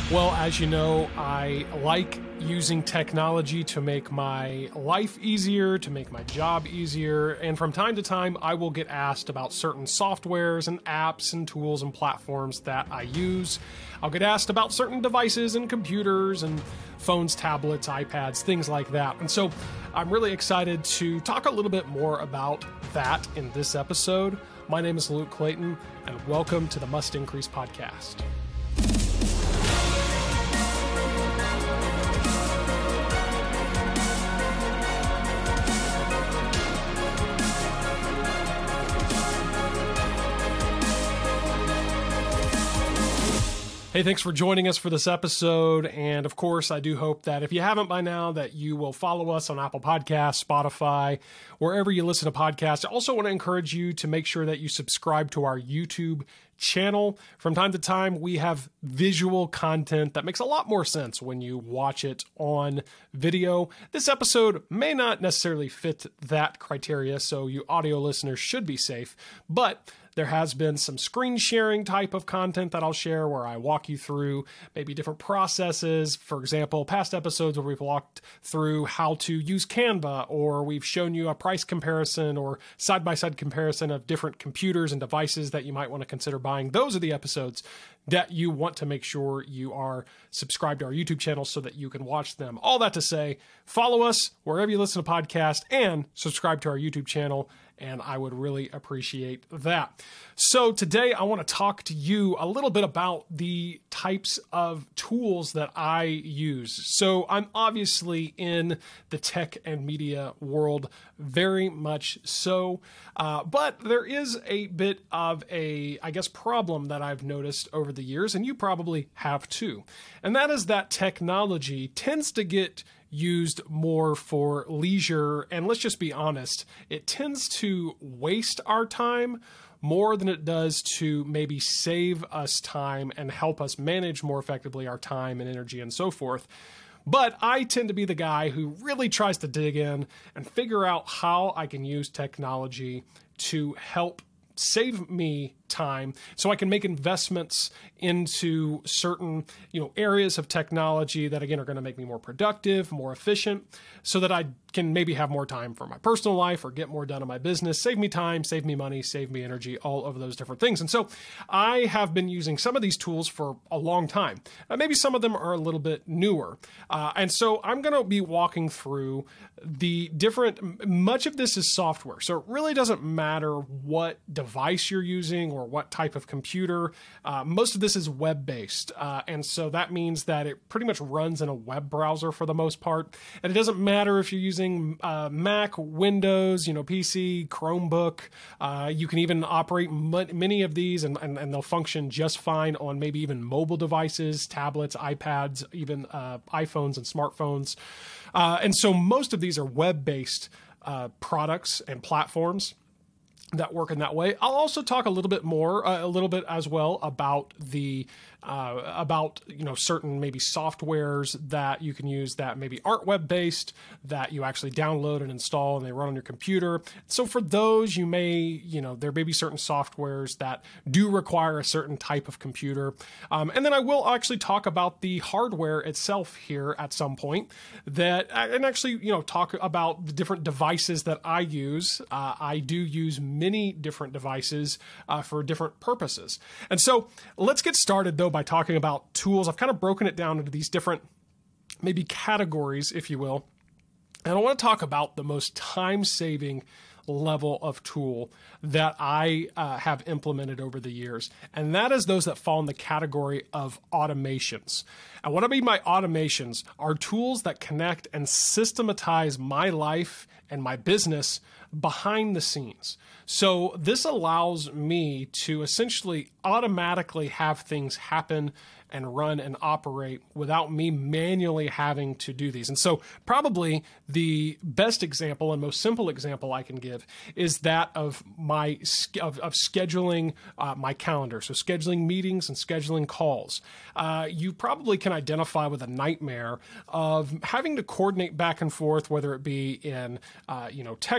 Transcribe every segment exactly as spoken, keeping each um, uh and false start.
Well, as you know, I like using technology to make my life easier, to make my job easier, and from time to time I will get asked about certain softwares and apps and tools and platforms that I use. I'll get asked about certain devices and computers and phones, tablets, iPads, things like that. And so I'm really excited to talk a little bit more about that in this episode. My name is Luke Clayton, and welcome to the Must Increase Podcast. Hey, thanks for joining us for this episode. And of course, I do hope that if you haven't by now, that you will follow us on Apple Podcasts, Spotify, wherever you listen to podcasts. I also want to encourage you to make sure that you subscribe to our YouTube channel. From time to time, we have visual content that makes a lot more sense when you watch it on video. This episode may not necessarily fit that criteria, so you audio listeners should be safe, but there has been some screen sharing type of content that I'll share where I walk you through maybe different processes. For example, past episodes where we've walked through how to use Canva, or we've shown you a price comparison or side-by-side comparison of different computers and devices that you might want to consider buying. Those are the episodes that you want to make sure you are subscribed to our YouTube channel so that you can watch them. All that to say, follow us wherever you listen to podcasts and subscribe to our YouTube channel, and I would really appreciate that. So today I want to talk to you a little bit about the types of tools that I use. So I'm obviously in the tech and media world, very much so, uh, but there is a bit of a, I guess, problem that I've noticed over the years, and you probably have too. And that is that technology tends to get used more for leisure, and let's just be honest, it tends to waste our time more than it does to maybe save us time and help us manage more effectively our time and energy and so forth. But I tend to be the guy who really tries to dig in and figure out how I can use technology to help save me time so I can make investments into certain, you know, areas of technology that, again, are going to make me more productive, more efficient, so that I can maybe have more time for my personal life or get more done in my business, save me time, save me money, save me energy, all of those different things. And so I have been using some of these tools for a long time. Uh, maybe some of them are a little bit newer. Uh, and so I'm going to be walking through the different, much of this is software. So it really doesn't matter what device you're using or what type of computer. Uh, most of this is web-based. Uh, and so that means that it pretty much runs in a web browser for the most part. And it doesn't matter if you're using uh, Mac, Windows, you know, P C, Chromebook. Uh, you can even operate m- many of these and, and, and they'll function just fine on maybe even mobile devices, tablets, iPads, even uh, iPhones and smartphones. Uh, and so most of these are web-based uh, products and platforms that work in that way. I'll also talk a little bit more, uh, a little bit as well about the uh, about you know certain maybe softwares that you can use that maybe aren't web based, that you actually download and install and they run on your computer. So for those, you may you know there may be certain softwares that do require a certain type of computer, um, and then I will actually talk about the hardware itself here at some point. That and actually you know talk about the different devices that I use. Uh, I do use many different devices uh, for different purposes. And so let's get started though by talking about tools. I've kind of broken it down into these different maybe categories, if you will. And I want to talk about the most time-saving level of tool that I uh, have implemented over the years. And that is those that fall in the category of automations. And what I mean by automations are tools that connect and systematize my life and my business behind the scenes. So this allows me to essentially automatically have things happen and run and operate without me manually having to do these. And so probably the best example and most simple example I can give is that of my of, of scheduling uh, my calendar. So scheduling meetings and scheduling calls. Uh, you probably can identify with a nightmare of having to coordinate back and forth, whether it be in uh, you know text message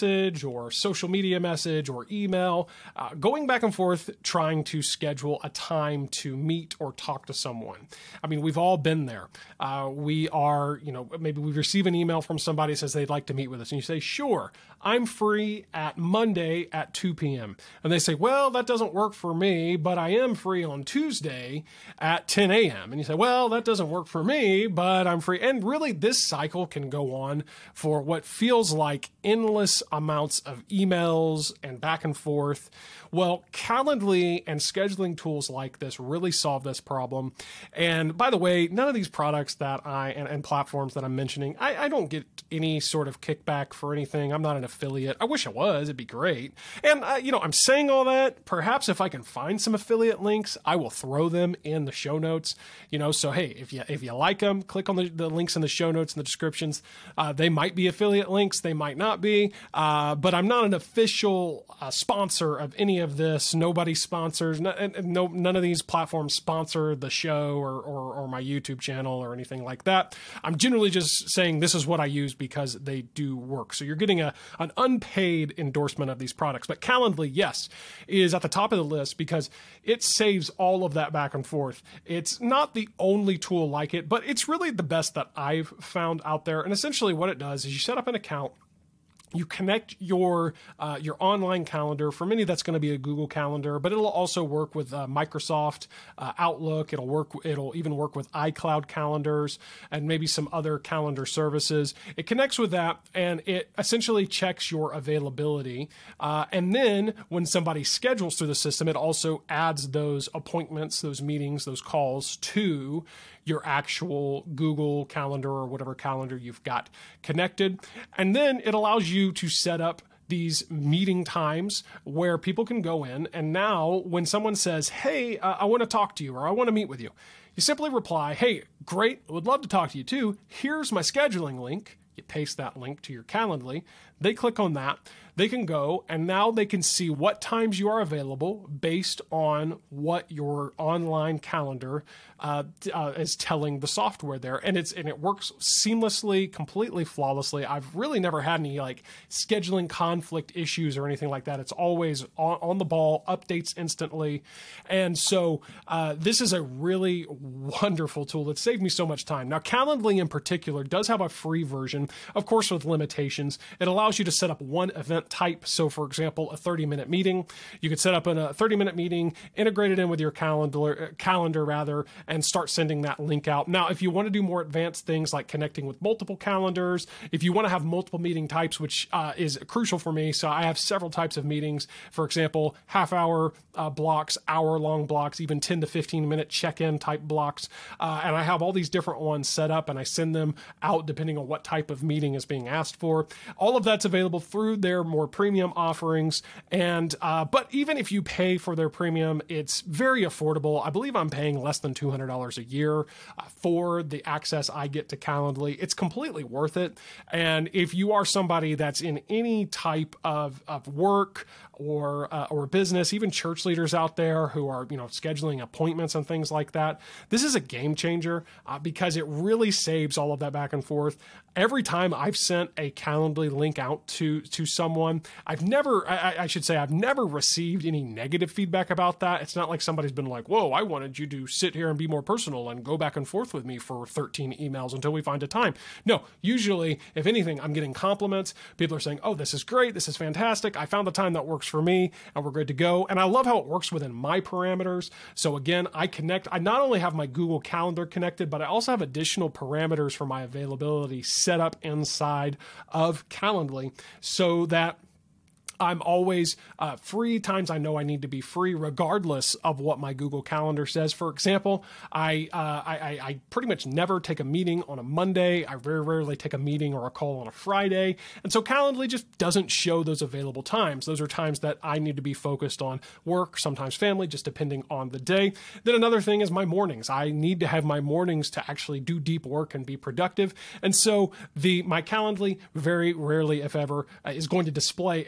message or social media message or email, uh, going back and forth trying to schedule a time to meet or talk to someone. I mean, we've all been there. Uh, we are, you know, maybe we receive an email from somebody that says they'd like to meet with us, and you say, sure, I'm free at Monday at two p.m. And they say, well, that doesn't work for me, but I am free on Tuesday at ten a.m. And you say, well, that doesn't work for me, but I'm free. And really, this cycle can go on for what feels like endless amounts of emails and back and forth. Well, Calendly and scheduling tools like this really solve this problem. And by the way, none of these products that I and, and platforms that I'm mentioning, I, I don't get any sort of kickback for anything. I'm not an affiliate. I wish I was. It'd be great. And, uh, you know, I'm saying all that. Perhaps if I can find some affiliate links, I will throw them in the show notes. You know, so hey, if you if you like them, click on the, the links in the show notes and the descriptions. Uh, they might be affiliate links. They might not be. Uh, but I'm not an official uh, sponsor of any of this. Nobody sponsors. No, no, none of these platforms sponsor the show or, or, or my YouTube channel or anything like that. I'm generally just saying this is what I use because they do work. So you're getting a an unpaid endorsement of these products. But Calendly, yes, is at the top of the list because it saves all of that back and forth. It's not the only tool like it, but it's really the best that I've found out there. And essentially what it does is you set up an account. You connect your uh, your online calendar. For many, that's going to be a Google Calendar, but it'll also work with uh, Microsoft uh, Outlook. It'll work. It'll even work with iCloud calendars and maybe some other calendar services. It connects with that, and it essentially checks your availability. Uh, and then when somebody schedules through the system, it also adds those appointments, those meetings, those calls to your actual Google Calendar or whatever calendar you've got connected. And then it allows you to set up these meeting times where people can go in. And now when someone says, hey, uh, I want to talk to you or I want to meet with you, you simply reply, hey, great, would love to talk to you too. Here's my scheduling link. You paste that link to your Calendly. They click on that. They can go, and now they can see what times you are available based on what your online calendar uh, uh, is telling the software there. And it's and it works seamlessly, completely flawlessly. I've really never had any like scheduling conflict issues or anything like that. It's always on, on the ball, updates instantly. And so uh, this is a really wonderful tool. It saved me so much time. Now, Calendly in particular does have a free version, of course, with limitations. It allows you to set up one event type. So for example, a thirty minute meeting, you could set up in a thirty minute meeting, integrate it in with your calendar, calendar rather, and start sending that link out. Now, if you want to do more advanced things like connecting with multiple calendars, if you want to have multiple meeting types, which uh, is crucial for me. So I have several types of meetings, for example, half hour uh, blocks, hour long blocks, even ten to fifteen minute check-in type blocks. Uh, and I have all these different ones set up and I send them out depending on what type of meeting is being asked for. All of that's available through their more premium offerings. And, uh, but even if you pay for their premium, it's very affordable. I believe I'm paying less than two hundred dollars a year uh, for the access I get to Calendly. It's completely worth it. And if you are somebody that's in any type of, of work or, uh, or business, even church leaders out there who are, you know, scheduling appointments and things like that, this is a game changer uh, because it really saves all of that back and forth. Every time I've sent a Calendly link out to, to someone, I've never, I, I should say, I've never received any negative feedback about that. It's not like somebody's been like, whoa, I wanted you to sit here and be more personal and go back and forth with me for thirteen emails until we find a time. No, usually, if anything, I'm getting compliments. People are saying, oh, this is great. This is fantastic. I found the time that works for me and we're good to go. And I love how it works within my parameters. So again, I connect, I not only have my Google Calendar connected, but I also have additional parameters for my availability set up inside of Calendly so that I'm always uh, free times I know I need to be free, regardless of what my Google Calendar says. For example, I, uh, I, I pretty much never take a meeting on a Monday. I very rarely take a meeting or a call on a Friday. And so Calendly just doesn't show those available times. Those are times that I need to be focused on work, sometimes family, just depending on the day. Then another thing is my mornings. I need to have my mornings to actually do deep work and be productive. And so the my Calendly very rarely, if ever, uh, is going to display a morning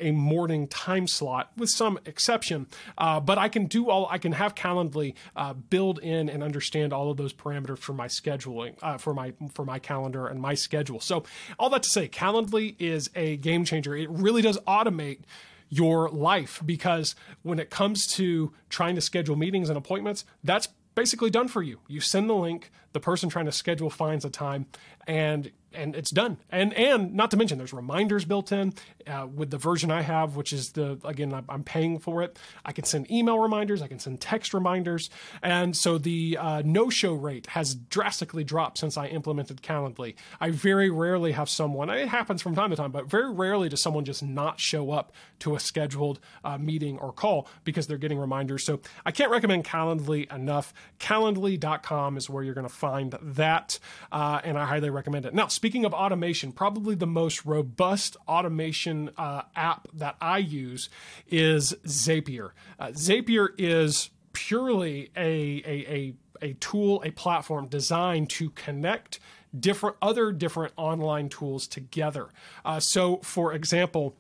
morning time slot with some exception. Uh, but I can do all, I can have Calendly uh, build in and understand all of those parameters for my scheduling, uh, for my, for my calendar and my schedule. So all that to say, Calendly is a game changer. It really does automate your life, because when it comes to trying to schedule meetings and appointments, that's basically done for you. You send the link, the person trying to schedule finds a time, and and it's done. And and not to mention, there's reminders built in uh, with the version I have, which is the, again, I'm, I'm paying for it. I can send email reminders, I can send text reminders. And so the uh, no-show rate has drastically dropped since I implemented Calendly. I very rarely have someone, it happens from time to time, but very rarely does someone just not show up to a scheduled uh, meeting or call because they're getting reminders. So I can't recommend Calendly enough. Calendly dot com is where you're going to find that, uh, and I highly recommend it. Now, speaking of automation, probably the most robust automation uh, app that I use is Zapier. Uh, Zapier is purely a, a, a, a tool, a platform designed to connect different other different online tools together. Uh, so, for example,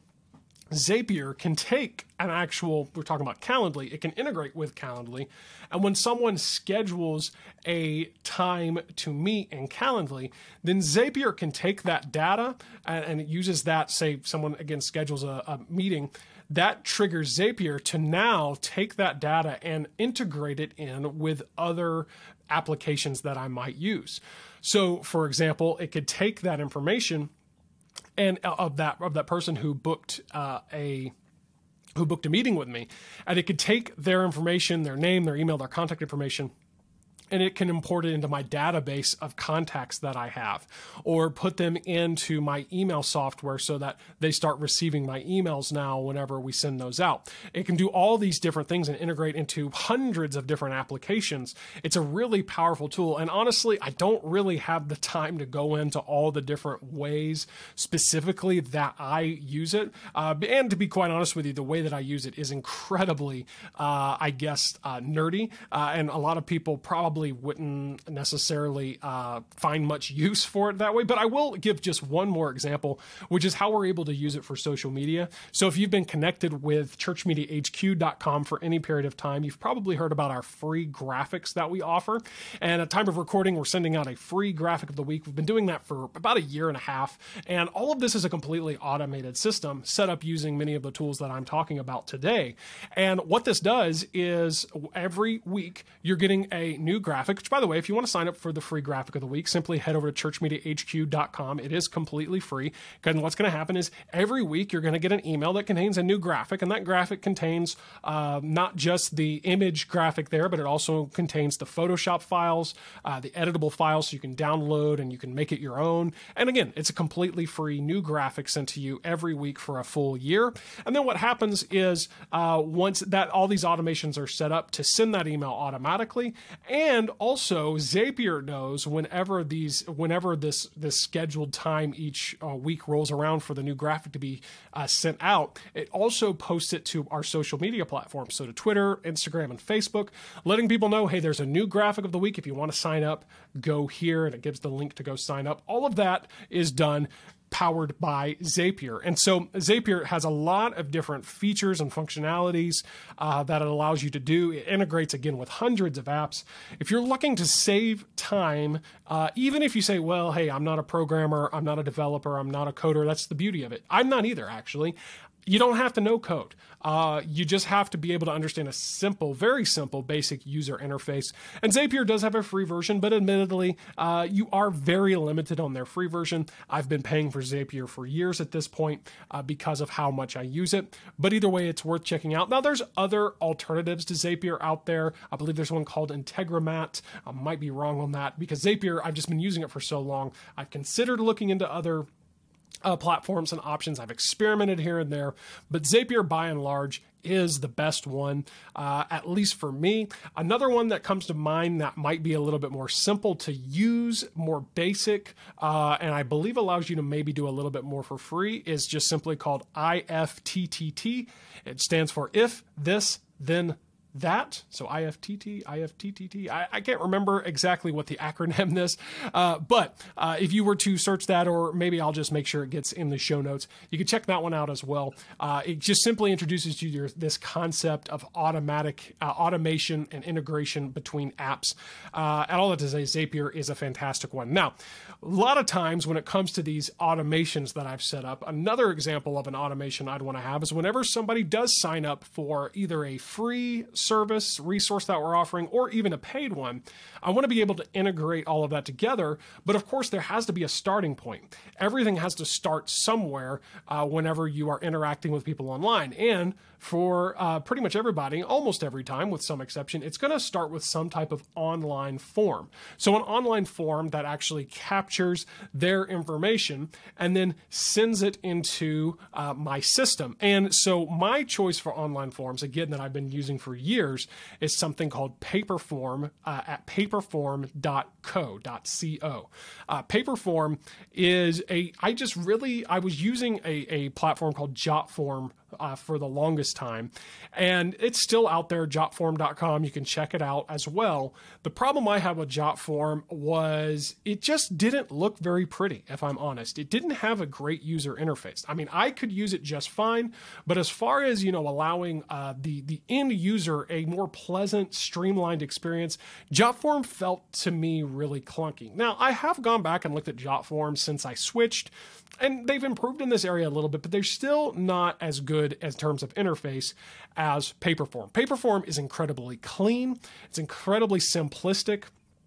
Zapier can take an actual, we're talking about Calendly, it can integrate with Calendly. And when someone schedules a time to meet in Calendly, then Zapier can take that data and, and it uses that, say someone again schedules a, a meeting, that triggers Zapier to now take that data and integrate it in with other applications that I might use. So for example, it could take that information and of that of that person who booked uh, a who booked a meeting with me, and it could take their information, their name, their email, their contact information, and it can import it into my database of contacts that I have, or put them into my email software so that they start receiving my emails now whenever we send those out. It can do all these different things and integrate into hundreds of different applications. It's a really powerful tool. And honestly, I don't really have the time to go into all the different ways specifically that I use it. Uh, and to be quite honest with you, the way that I use it is incredibly, uh, I guess, uh, nerdy. Uh, and a lot of people probably wouldn't necessarily uh, find much use for it that way, but I will give just one more example, which is how we're able to use it for social media. So if you've been connected with church media h q dot com for any period of time, you've probably heard about our free graphics that we offer. And at time of recording, we're sending out a free graphic of the week. We've been doing that for about a year and a half. And all of this is a completely automated system set up using many of the tools that I'm talking about today. And what this does is every week you're getting a new graphic, which by the way, if you want to sign up for the free graphic of the week, simply head over to church media h q dot com. It is completely free. And what's going to happen is every week you're going to get an email that contains a new graphic, and that graphic contains uh, not just the image graphic there, but it also contains the Photoshop files, uh, the editable files, so you can download and you can make it your own. And again, it's a completely free new graphic sent to you every week for a full year. And then what happens is uh, once that all these automations are set up to send that email automatically, and And also, Zapier knows whenever these, whenever this this scheduled time each uh, week rolls around for the new graphic to be uh, sent out, it also posts it to our social media platforms, so to Twitter, Instagram, and Facebook, letting people know, hey, there's a new graphic of the week. If you want to sign up, go here, and it gives the link to go sign up. All of that is done powered by Zapier. And so Zapier has a lot of different features and functionalities uh, that it allows you to do. It integrates, again, with hundreds of apps. If you're looking to save time, uh, even if you say, well, hey, I'm not a programmer, I'm not a developer, I'm not a coder, that's the beauty of it. I'm not either, actually. You don't have to know code. Uh, you just have to be able to understand a simple, very simple, basic user interface. And Zapier does have a free version, but admittedly, uh, you are very limited on their free version. I've been paying for Zapier for years at this point uh, because of how much I use it. But either way, it's worth checking out. Now, there's other alternatives to Zapier out there. I believe there's one called Integromat. I might be wrong on that because Zapier, I've just been using it for so long. I've considered looking into other Uh, platforms and options. I've experimented here and there, but Zapier by and large is the best one, uh, at least for me. Another one that comes to mind that might be a little bit more simple to use, more basic, uh, and I believe allows you to maybe do a little bit more for free is just simply called I F T T T. It stands for If, This, Then that, so I F T T, I F T T T, I, I can't remember exactly what the acronym is, uh, but uh, if you were to search that, or maybe I'll just make sure it gets in the show notes, you can check that one out as well. Uh, it just simply introduces you to this concept of automatic uh, automation and integration between apps. Uh, and all that to say, Zapier is a fantastic one. Now, a lot of times when it comes to these automations that I've set up, another example of an automation I'd want to have is whenever somebody does sign up for either a free service resource that we're offering or even a paid one, I want to be able to integrate all of that together. But of course, there has to be a starting point. Everything has to start somewhere uh, whenever you are interacting with people online. And for uh, pretty much everybody, almost every time with some exception, it's going to start with some type of online form. So an online form that actually captures their information and then sends it into uh, my system. And so my choice for online forms, again, that I've been using for years, is something called Paperform uh, at paperform dot co. Uh, Paperform is a, I just really, I was using a, a platform called Jotform Uh, for the longest time. And it's still out there, jotform dot com. You can check it out as well. The problem I had with Jotform was it just didn't look very pretty, if I'm honest. It didn't have a great user interface. I mean, I could use it just fine, but as far as, you know, allowing uh, the, the end user a more pleasant, streamlined experience, Jotform felt to me really clunky. Now, I have gone back and looked at Jotform since I switched, and they've improved in this area a little bit, but they're still not as good in terms of interface as Paperform. Paperform is incredibly clean. It's incredibly simplistic.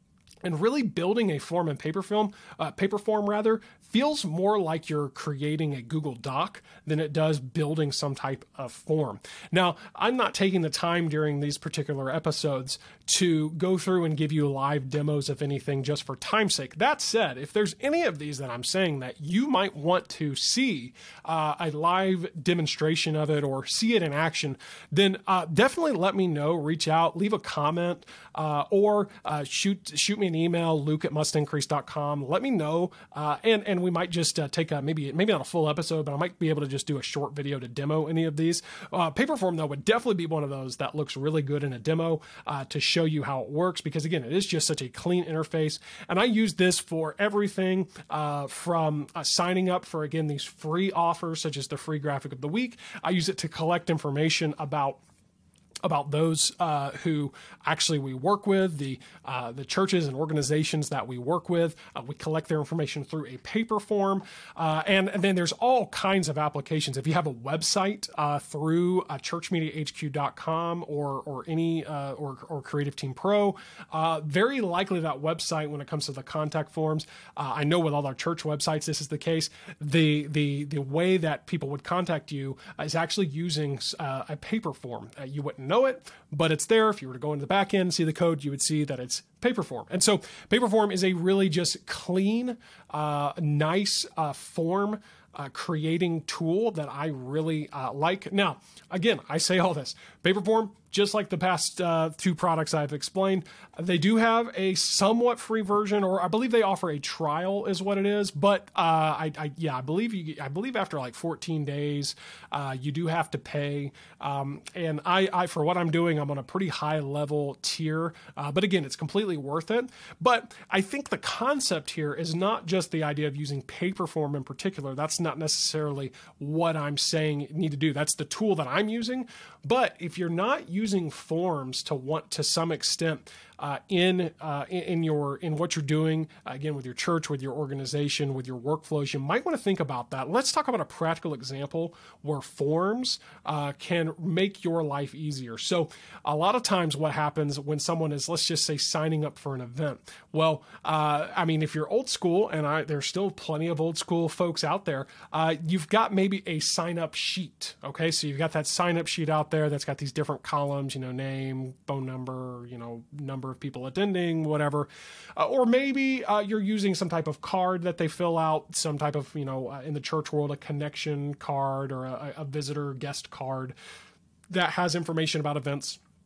And really building a form in Paperform, uh, Paperform rather, feels more like you're creating a Google Doc than it does building some type of form. Now, I'm not taking the time during these particular episodes to go through and give you live demos of anything just for time's sake. That said, if there's any of these that I'm saying that you might want to see uh, a live demonstration of it or see it in action, then uh, definitely let me know, reach out, leave a comment, uh, or uh, shoot shoot me an email, luke at must increase dot com. Let me know, uh, and, and we might just uh, take a, maybe maybe not a full episode, but I might be able to just do a short video to demo any of these. Uh, Paperform, though, would definitely be one of those that looks really good in a demo uh, to show you how it works, because, again, it is just such a clean interface. And I use this for everything uh, from uh, signing up for, again, these free offers, such as the free graphic of the week. I use it to collect information about about those uh, who actually we work with, the uh, the churches and organizations that we work with. Uh, we collect their information through a paper form. Uh, and, and then there's all kinds of applications. If you have a website uh, through uh, church media h q dot com or or any uh, or, or Creative Team Pro, uh, very likely that website, when it comes to the contact forms, uh, I know with all our church websites this is the case, the the the way that people would contact you is actually using uh, a paper form. Uh, you wouldn't know it, but it's there. If you were to go into the back end and see the code, you would see that it's Paperform. And so Paperform is a really just clean, uh, nice uh, form uh, creating tool that I really uh, like. Now, again, I say all this. Paperform, just like the past uh, two products I've explained, they do have a somewhat free version, or I believe they offer a trial is what it is. But uh, I, I, yeah, I believe you, I believe after like fourteen days, uh, you do have to pay. Um, and I, I, for what I'm doing, I'm on a pretty high level tier. Uh, but again, it's completely worth it. But I think the concept here is not just the idea of using Paperform in particular. That's not necessarily what I'm saying you need to do. That's the tool that I'm using. But if you're not using forms to want to some extent uh, in uh, in your in what you're doing, uh, again, with your church, with your organization, with your workflows, you might want to think about that. Let's talk about a practical example where forms uh, can make your life easier. So a lot of times what happens when someone is, let's just say, signing up for an event. Well, uh, I mean, if you're old school, and I, there's still plenty of old school folks out there, uh, you've got maybe a sign up sheet. Okay, so you've got that sign up sheet out there that's got these different columns, you know, name, phone number, you know, number of people attending, whatever. Uh, or maybe uh, you're using some type of card that they fill out, some type of, you know, uh, in the church world, a connection card or a, a visitor guest card that has information about events.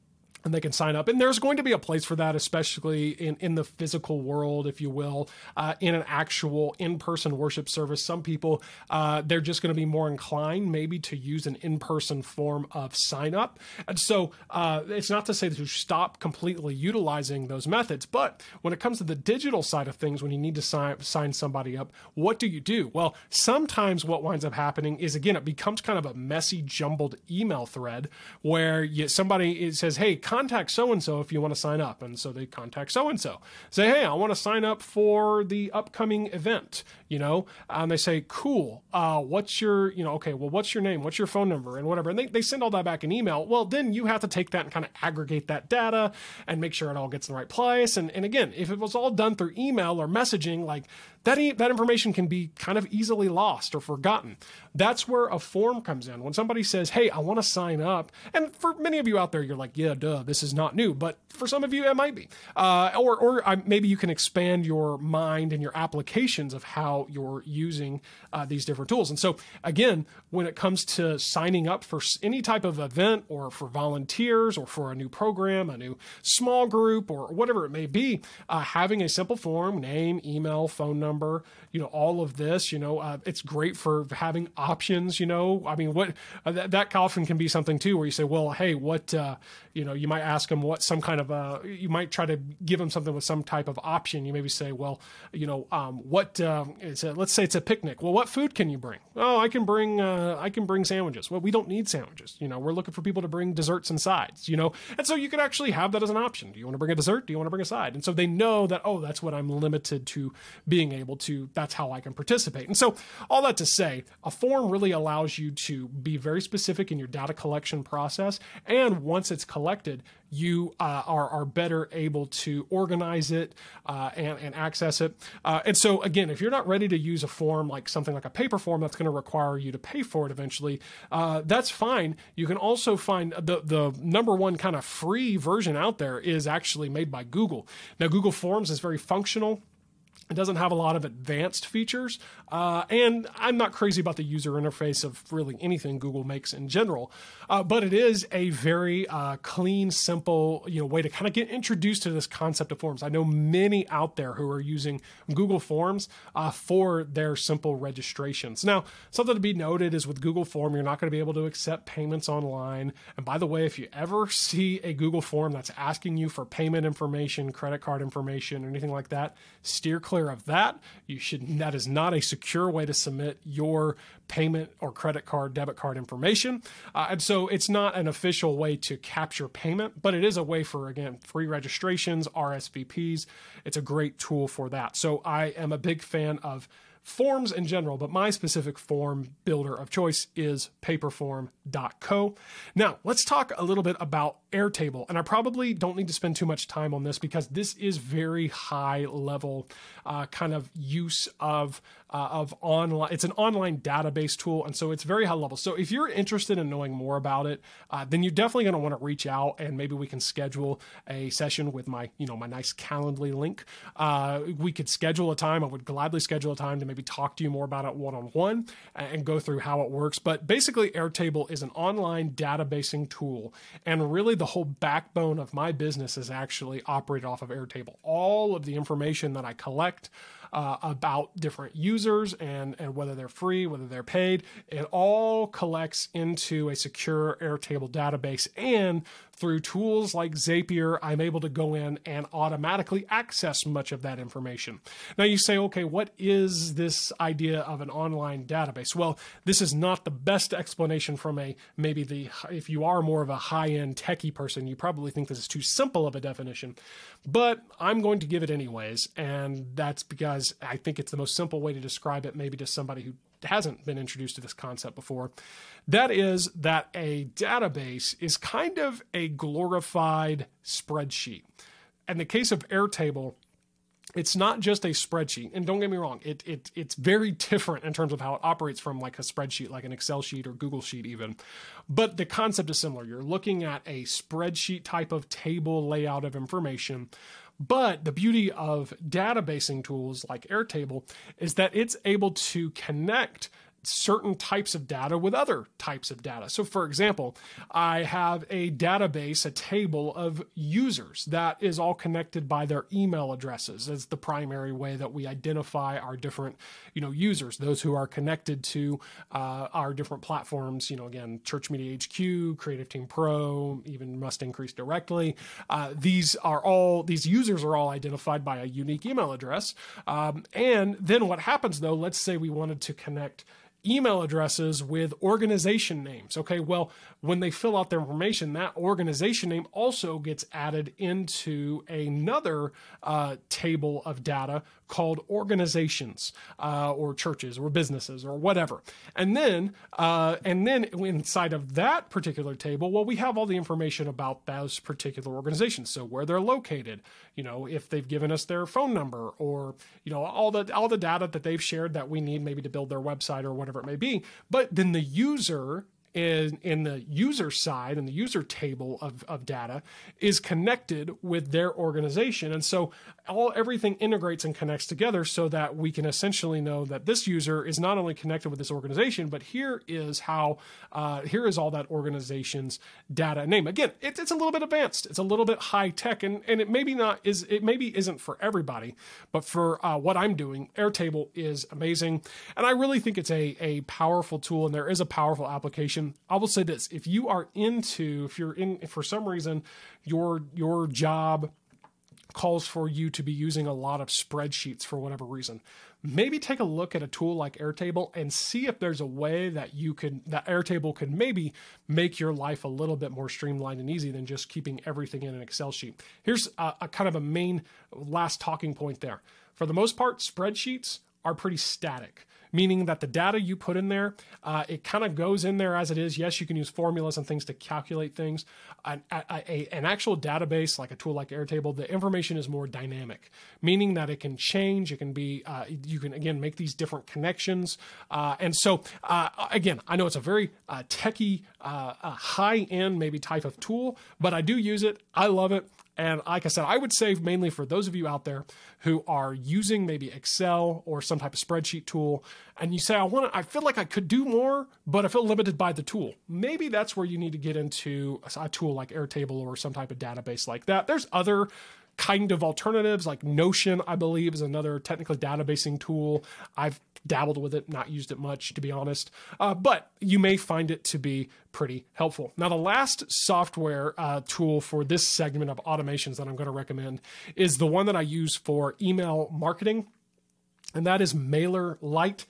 and they can sign up. And there's going to be a place for that, especially in, in the physical world, if you will, uh, in an actual in-person worship service. Some people, uh, they're just going to be more inclined maybe to use an in-person form of sign up. And so uh, it's not to say that you stop completely utilizing those methods, but when it comes to the digital side of things, when you need to sign, sign somebody up, what do you do? Well, sometimes what winds up happening is, again, it becomes kind of a messy, jumbled email thread where you, somebody says, hey, contact so-and-so if you want to sign up. And so they contact so-and-so. Say, hey, I want to sign up for the upcoming event, you know, and they say, cool. Uh, what's your, you know, okay, well, what's your name? What's your phone number and whatever. And they, they send all that back in email. Well, then you have to take that and kind of aggregate that data and make sure it all gets in the right place. And, and again, if it was all done through email or messaging, like that, e- that information can be kind of easily lost or forgotten. That's where a form comes in. When somebody says, hey, I want to sign up. And for many of you out there, you're like, yeah, duh, this is not new. But for some of you, it might be. Uh, or or uh, maybe you can expand your mind and your applications of how you're using uh, these different tools. And so, again, when it comes to signing up for any type of event or for volunteers or for a new program, a new small group or whatever it may be, uh, having a simple form, name, email, phone number, you know, all of this, you know, uh, it's great for having options, you know. I mean, what uh, that, that often can be something too, where you say, well, hey, what, uh, you know, you might ask them what some kind of, uh, you might try to give them something with some type of option. You maybe say, well, you know, um, what, uh, it's a, let's say it's a picnic. Well, what food can you bring? Oh, I can bring, uh, I can bring sandwiches. Well, we don't need sandwiches. You know, we're looking for people to bring desserts and sides, you know, and so you could actually have that as an option. Do you want to bring a dessert? Do you want to bring a side? And so they know that, oh, that's what I'm limited to being able to, that's how I can participate. And so all that to say, a form really allows you to be very specific in your data collection process. And once it's collected, you uh, are, are better able to organize it uh, and, and access it. Uh, and so, again, if you're not ready to use a form like something like a paper form that's going to require you to pay for it eventually, uh, that's fine. You can also find the, the number one kind of free version out there is actually made by Google. Now, Google Forms is very functional. It doesn't have a lot of advanced features, uh, and I'm not crazy about the user interface of really anything Google makes in general, uh, but it is a very uh, clean, simple, you know, way to kind of get introduced to this concept of forms. I know many out there who are using Google Forms uh, for their simple registrations. Now, something to be noted is with Google Form, you're not going to be able to accept payments online. And by the way, if you ever see a Google Form that's asking you for payment information, credit card information, or anything like that, steer clear of that. You should, that is not a secure way to submit your payment or credit card, debit card information. Uh, and so it's not an official way to capture payment, but it is a way for, again, free registrations, R S V Ps. It's a great tool for that. So I am a big fan of forms in general, but my specific form builder of choice is paperform dot co. Now, let's talk a little bit about Airtable. And I probably don't need to spend too much time on this because this is very high level uh, kind of use of uh, of online. It's an online database tool. And so it's very high level. So if you're interested in knowing more about it, uh, then you're definitely going to want to reach out and maybe we can schedule a session with my, you know, my nice Calendly link. Uh, we could schedule a time. I would gladly schedule a time to maybe talk to you more about it one-on-one and go through how it works. But basically, Airtable is an online databasing tool. And really the whole backbone of my business is actually operated off of Airtable. All of the information that I collect uh, about different users and, and whether they're free, whether they're paid, it all collects into a secure Airtable database. And through tools like Zapier, I'm able to go in and automatically access much of that information. Now you say, okay, what is this idea of an online database? Well, this is not the best explanation from a, maybe the, if you are more of a high-end techie person, you probably think this is too simple of a definition, but I'm going to give it anyways. And that's because I think it's the most simple way to describe it, maybe to somebody who hasn't been introduced to this concept before. That is that a database is kind of a glorified spreadsheet. In the case of Airtable, it's not just a spreadsheet. And don't get me wrong, it, it it's very different in terms of how it operates from like a spreadsheet, like an Excel sheet or Google Sheet even. But the concept is similar. You're looking at a spreadsheet type of table layout of information. But the beauty of databasing tools like Airtable is that it's able to connect certain types of data with other types of data. So for example, I have a database, a table of users that is all connected by their email addresses as the primary way that we identify our different, you know, users, those who are connected to uh, our different platforms, you know, again, Church Media H Q, Creative Team Pro, even Must Increase Directly. Uh, these are all, these users are all identified by a unique email address. Um, and then what happens though, let's say we wanted to connect email addresses with organization names. Okay, well, when they fill out their information, that organization name also gets added into another uh, table of data called organizations uh, or churches or businesses or whatever. And then, uh, and then inside of that particular table, well, we have all the information about those particular organizations. So where they're located, you know, if they've given us their phone number, or, you know, all the all the data that they've shared that we need maybe to build their website or whatever it may be. But then the user in, in the user side and the user table of, of data is connected with their organization. And so all everything integrates and connects together so that we can essentially know that this user is not only connected with this organization, but here is how, uh, here is all that organization's data and name. Again, it, it's a little bit advanced. It's a little bit high tech, and, and it maybe not is, it maybe isn't for everybody, but for uh, what I'm doing, Airtable is amazing. And I really think it's a, a powerful tool, and there is a powerful application. I will say this: if you are into, if you're in, if for some reason your your job calls for you to be using a lot of spreadsheets for whatever reason, maybe take a look at a tool like Airtable and see if there's a way that you could, that Airtable could maybe make your life a little bit more streamlined and easy than just keeping everything in an Excel sheet. Here's a, a kind of a main last talking point there. For the most part, spreadsheets are pretty static, meaning that the data you put in there, uh, it kind of goes in there as it is. Yes, you can use formulas and things to calculate things. An, a, a, an actual database, like a tool like Airtable, the information is more dynamic, meaning that it can change. It can be, uh, you can, again, make these different connections. Uh, and so, uh, again, I know it's a very uh, techie, uh, uh, high-end maybe type of tool, but I do use it. I love it. And like I said, I would say mainly for those of you out there who are using maybe Excel or some type of spreadsheet tool, and you say, I want to, I feel like I could do more, but I feel limited by the tool. Maybe that's where you need to get into a tool like Airtable or some type of database like that. There's other kind of alternatives, like Notion, I believe, is another technically databasing tool. I've dabbled with it, not used it much, to be honest, uh, but you may find it to be pretty helpful. Now, the last software uh, tool for this segment of automations that I'm going to recommend is the one that I use for email marketing, and that is MailerLite.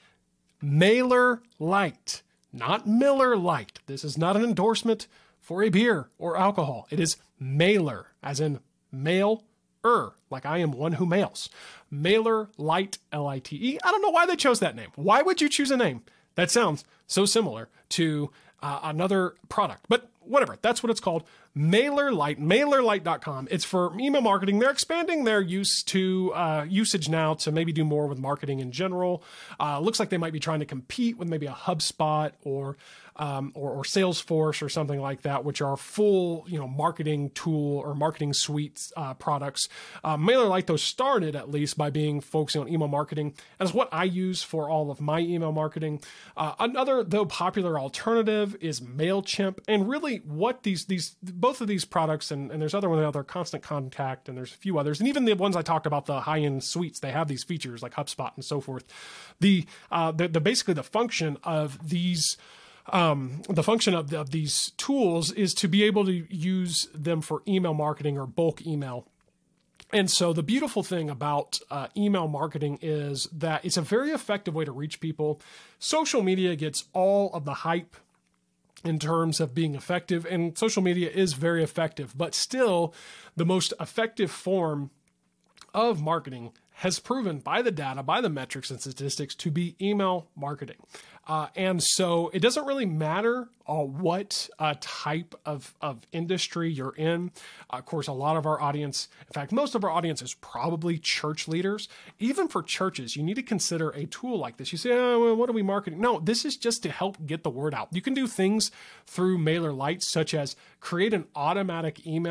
MailerLite, not Miller Lite. This is not an endorsement for a beer or alcohol. It is Mailer, as in mail. Er, like I am one who mails. MailerLite, L I T E. I don't know why they chose that name. Why would you choose a name that sounds so similar to uh, another product? But whatever, that's what it's called. MailerLite, MailerLite dot com. It's for email marketing. They're expanding their use to uh, usage now to maybe do more with marketing in general. Uh, looks like they might be trying to compete with maybe a HubSpot or um, or, or Salesforce or something like that, which are full, you know, marketing tool or marketing suites uh, products. Uh, MailerLite, though, started at least by being focusing on email marketing, as what I use for all of my email marketing. Uh, another, though, popular alternative is MailChimp, and really what these these both of these products, and, and there's other ones out there, Constant Contact, and there's a few others, and even the ones I talked about, the high-end suites, they have these features like HubSpot and so forth. The uh, the, the basically the function of these. Um, the function of, the, of these tools is to be able to use them for email marketing or bulk email. And so the beautiful thing about uh, email marketing is that it's a very effective way to reach people. Social media gets all of the hype in terms of being effective, and social media is very effective, but still the most effective form of marketing has proven by the data, by the metrics and statistics, to be email marketing. Uh, and so it doesn't really matter uh, what uh, type of, of industry you're in. Uh, of course, a lot of our audience, in fact, most of our audience is probably church leaders. Even for churches, you need to consider a tool like this. You say, oh, well, what are we marketing? No, this is just to help get the word out. You can do things through MailerLite, such as create an automatic email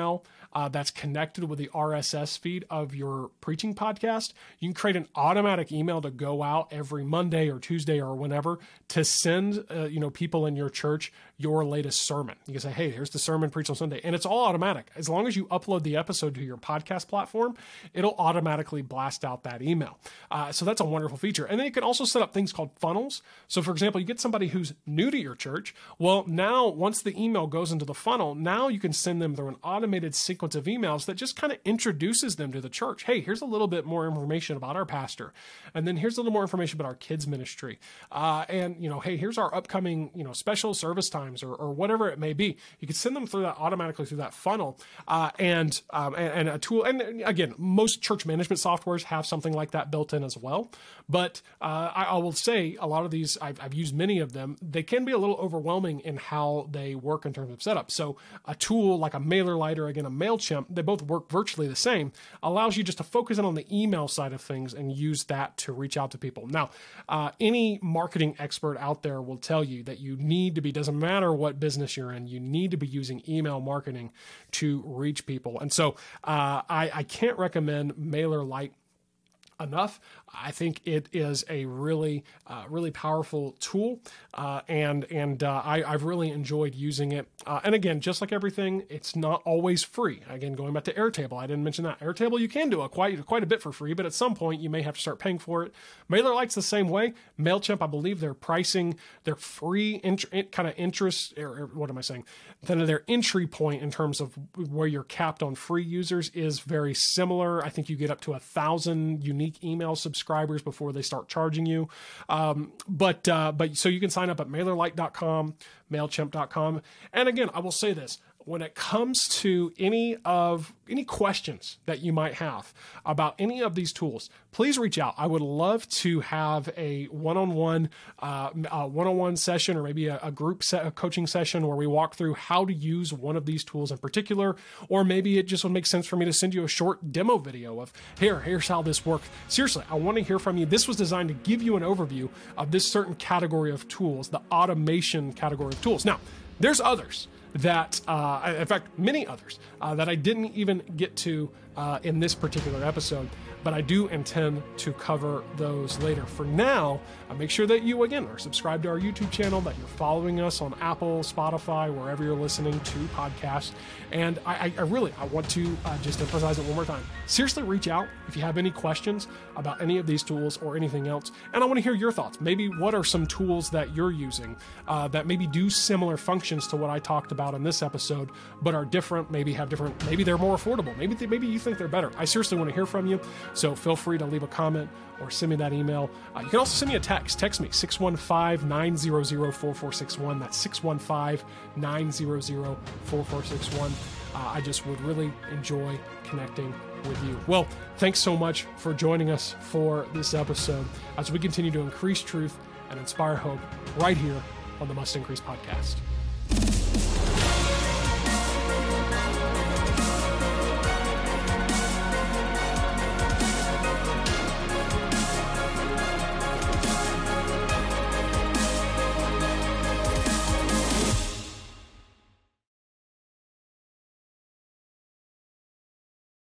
uh, that's connected with the R S S feed of your preaching podcast, you can create an automatic email to go out every Monday or Tuesday or whenever to send uh, you know people in your church your latest sermon. You can say, hey, here's the sermon preached on Sunday. And it's all automatic. As long as you upload the episode to your podcast platform, it'll automatically blast out that email. Uh, so that's a wonderful feature. And then you can also set up things called funnels. So for example, you get somebody who's new to your church. Well, now once the email goes into the funnel, now you can send them through an automated sequence of emails that just kind of introduces them to the church. Hey, here's a little bit more information about our pastor. And then here's a little more information about our kids ministry. Uh, and, you know, hey, here's our upcoming, you know, special service times or, or whatever it may be. You can send them through that automatically through that funnel. Uh, and, um, and, and a tool. And again, most church management softwares have something like that built in as well. But uh, I, I will say a lot of these, I've, I've used many of them. They can be a little overwhelming in how they work in terms of setup. So a tool like a MailerLite or again, a MailChimp, they both work virtually the same, allows you just to focus in on the email side of things and use that to reach out to people. Now, uh, any marketing expert out there will tell you that you need to be, doesn't matter what business you're in, you need to be using email marketing to reach people. And so uh, I, I can't recommend MailerLite enough. I think it is a really, uh, really powerful tool, uh, and and uh, I, I've really enjoyed using it. Uh, and again, just like everything, it's not always free. Again, going back to Airtable, I didn't mention that. Airtable, you can do a quite quite a bit for free, but at some point you may have to start paying for it. MailerLite's the same way. MailChimp, I believe they're pricing their free int- kind of interest, or, or what am I saying? Then their entry point in terms of where you're capped on free users is very similar. I think you get up to a thousand unique email subscribers before they start charging you. Um, but, uh, but so you can sign up at MailerLite dot com, MailChimp dot com. And again, I will say this, when it comes to any of any questions that you might have about any of these tools, please reach out. I would love to have a one-on-one, uh, a one-on-one session, or maybe a, a group set, a coaching session where we walk through how to use one of these tools in particular, or maybe it just would make sense for me to send you a short demo video of here, here's how this works. Seriously, I want to hear from you. This was designed to give you an overview of this certain category of tools, the automation category of tools. Now, there's others that, uh, in fact, many others uh, that I didn't even get to uh, in this particular episode, but I do intend to cover those later. For now, uh, make sure that you, again, are subscribed to our YouTube channel, that you're following us on Apple, Spotify, wherever you're listening to podcasts. And I, I really, I want to uh, just emphasize it one more time. Seriously, reach out if you have any questions about any of these tools or anything else. And I want to hear your thoughts. Maybe what are some tools that you're using uh, that maybe do similar functions to what I talked about in this episode, but are different, maybe have different, maybe they're more affordable. Maybe, they, maybe you think they're better. I seriously want to hear from you. So feel free to leave a comment or send me that email. Uh, you can also send me a text. Text me, six one five, nine zero zero, four four six one. That's six one five, nine zero zero, four four six one. Uh, I just would really enjoy connecting with you. Well, thanks so much for joining us for this episode as we continue to increase truth and inspire hope right here on the Must Increase podcast.